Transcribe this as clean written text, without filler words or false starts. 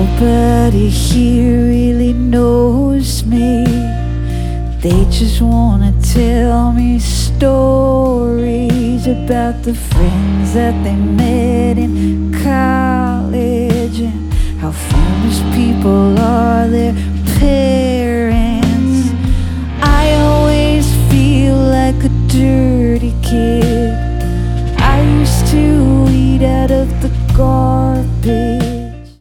Nobody here really knows me. They just wanna tell me stories about the friends that they met in college and how famous people